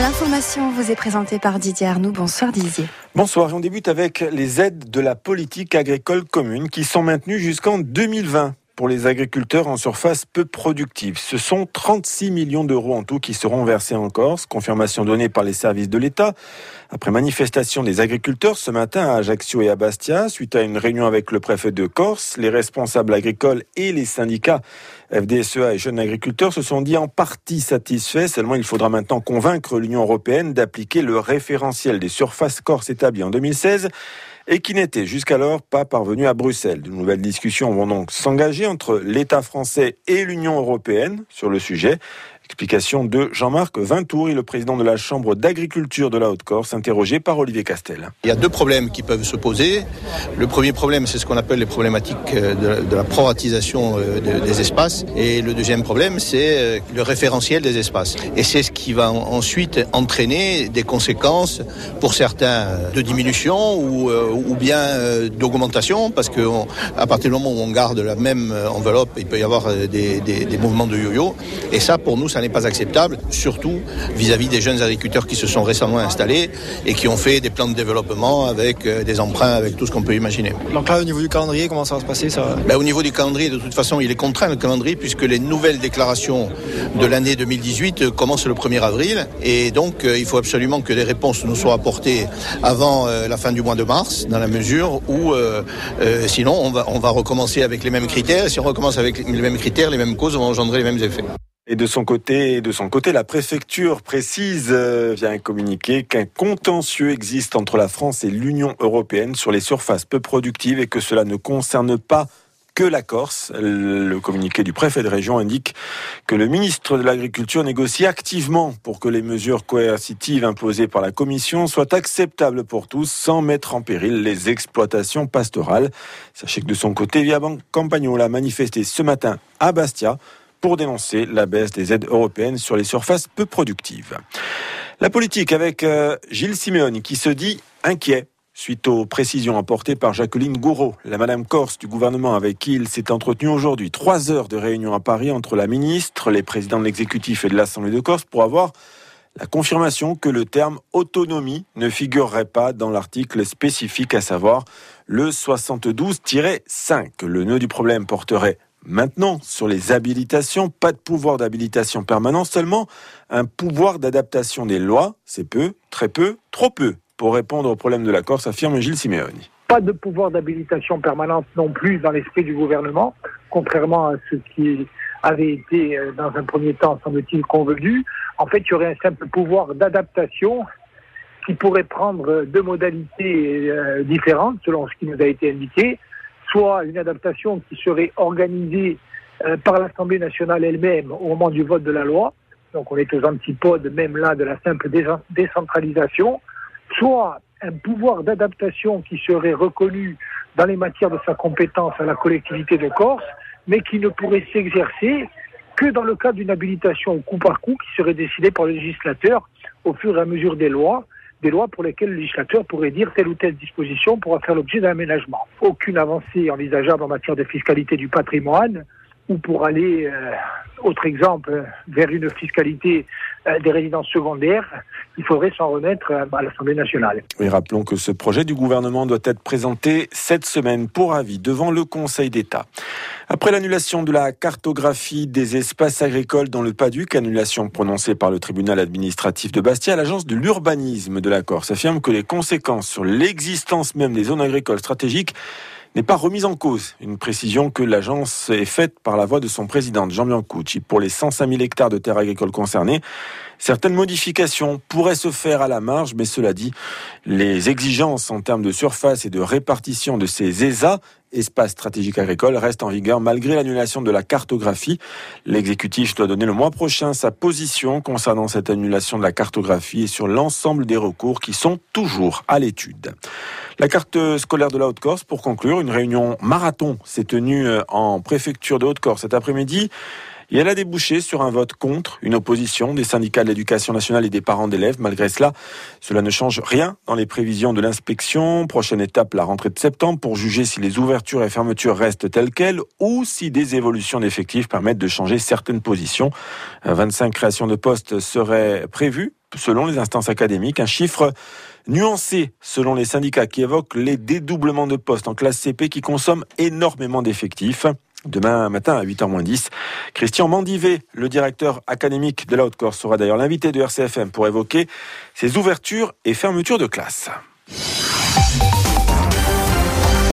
L'information vous est présentée par Didier Arnoux. Bonsoir Didier. Bonsoir, on débute avec les aides de la politique agricole commune qui sont maintenues jusqu'en 2020 pour les agriculteurs en surface peu productive. Ce sont 36 millions d'euros en tout qui seront versés en Corse, confirmation donnée par les services de l'État. Après manifestation des agriculteurs ce matin à Ajaccio et à Bastia, suite à une réunion avec le préfet de Corse, les responsables agricoles et les syndicats FDSEA et Jeunes Agriculteurs se sont dit en partie satisfaits. Seulement, il faudra maintenant convaincre l'Union européenne d'appliquer le référentiel des surfaces corse établi en 2016 et qui n'était jusqu'alors pas parvenu à Bruxelles. De nouvelles discussions vont donc s'engager entre l'État français et l'Union européenne sur le sujet. Explication de Jean-Marc Vintouri, le président de la Chambre d'agriculture de la Haute-Corse, interrogé par Olivier Castel. Il y a deux problèmes qui peuvent se poser. Le premier problème, c'est ce qu'on appelle les problématiques de la proratisation des espaces. Et le deuxième problème, c'est le référentiel des espaces. Et c'est ce qui va ensuite entraîner des conséquences, pour certains, de diminution ou bien d'augmentation, parce qu'à partir du moment où on garde la même enveloppe, il peut y avoir des mouvements de yo-yo. Et ça, pour nous, ça n'est pas acceptable, surtout vis-à-vis des jeunes agriculteurs qui se sont récemment installés et qui ont fait des plans de développement avec des emprunts, avec tout ce qu'on peut imaginer. Donc là, au niveau du calendrier, comment ça va se passer ça ? Au niveau du calendrier, de toute façon, il est contraint le calendrier puisque les nouvelles déclarations de l'année 2018 commencent le 1er avril et donc il faut absolument que les réponses nous soient apportées avant la fin du mois de mars, dans la mesure où sinon on va recommencer avec les mêmes critères et si on recommence avec les mêmes critères, les mêmes causes vont engendrer les mêmes effets. Et de son côté, la préfecture précise via un communiqué qu'un contentieux existe entre la France et l'Union européenne sur les surfaces peu productives et que cela ne concerne pas que la Corse. Le communiqué du préfet de région indique que le ministre de l'Agriculture négocie activement pour que les mesures coercitives imposées par la Commission soient acceptables pour tous sans mettre en péril les exploitations pastorales. Sachez que de son côté, Via Campagnola a manifesté ce matin à Bastia pour dénoncer la baisse des aides européennes sur les surfaces peu productives. La politique avec Gilles Simeoni qui se dit inquiet suite aux précisions apportées par Jacqueline Gouraud, la Madame Corse du gouvernement avec qui il s'est entretenu aujourd'hui. 3 heures de réunion à Paris entre la ministre, les présidents de l'exécutif et de l'Assemblée de Corse pour avoir la confirmation que le terme autonomie ne figurerait pas dans l'article spécifique, à savoir le 72-5. Le nœud du problème porterait maintenant, sur les habilitations, pas de pouvoir d'habilitation permanent, seulement un pouvoir d'adaptation des lois. C'est peu, très peu, trop peu, pour répondre au problème de la Corse, affirme Gilles Simeoni. Pas de pouvoir d'habilitation permanente non plus dans l'esprit du gouvernement, contrairement à ce qui avait été dans un premier temps, semble-t-il, convenu. En fait, il y aurait un simple pouvoir d'adaptation qui pourrait prendre deux modalités différentes, selon ce qui nous a été indiqué. Soit une adaptation qui serait organisée par l'Assemblée nationale elle-même au moment du vote de la loi, donc on est aux antipodes même là de la simple décentralisation, soit un pouvoir d'adaptation qui serait reconnu dans les matières de sa compétence à la collectivité de Corse, mais qui ne pourrait s'exercer que dans le cadre d'une habilitation au coup par coup qui serait décidée par le législateur au fur et à mesure des lois pour lesquelles le législateur pourrait dire telle ou telle disposition pourra faire l'objet d'un aménagement. Aucune avancée envisageable en matière de fiscalité du patrimoine ou pour aller, autre exemple, vers une fiscalité des résidences secondaires, il faudrait s'en remettre à l'Assemblée nationale. Et rappelons que ce projet du gouvernement doit être présenté cette semaine pour avis devant le Conseil d'État. Après l'annulation de la cartographie des espaces agricoles dans le Pas-Duc, annulation prononcée par le tribunal administratif de Bastia, l'agence de l'urbanisme de la Corse affirme que les conséquences sur l'existence même des zones agricoles stratégiques n'est pas remise en cause. Une précision que l'agence est faite par la voix de son président, Jean Biancucci. Pour les 105 000 hectares de terres agricoles concernées, certaines modifications pourraient se faire à la marge, mais cela dit, les exigences en termes de surface et de répartition de ces ESA, espaces stratégiques agricoles, restent en vigueur malgré l'annulation de la cartographie. L'exécutif doit donner le mois prochain sa position concernant cette annulation de la cartographie et sur l'ensemble des recours qui sont toujours à l'étude. La carte scolaire de la Haute-Corse, pour conclure, une réunion marathon s'est tenue en préfecture de Haute-Corse cet après-midi. Et elle a débouché sur un vote contre, une opposition des syndicats de l'éducation nationale et des parents d'élèves. Malgré cela, cela ne change rien dans les prévisions de l'inspection. Prochaine étape, la rentrée de septembre, pour juger si les ouvertures et fermetures restent telles quelles ou si des évolutions d'effectifs permettent de changer certaines positions. 25 créations de postes seraient prévues selon les instances académiques. Un chiffre nuancé selon les syndicats qui évoquent les dédoublements de postes en classe CP qui consomment énormément d'effectifs. Demain matin à 8h-10, Christian Mandivet, le directeur académique de la Haute-Corse, sera d'ailleurs l'invité de RCFM pour évoquer ces ouvertures et fermetures de classes.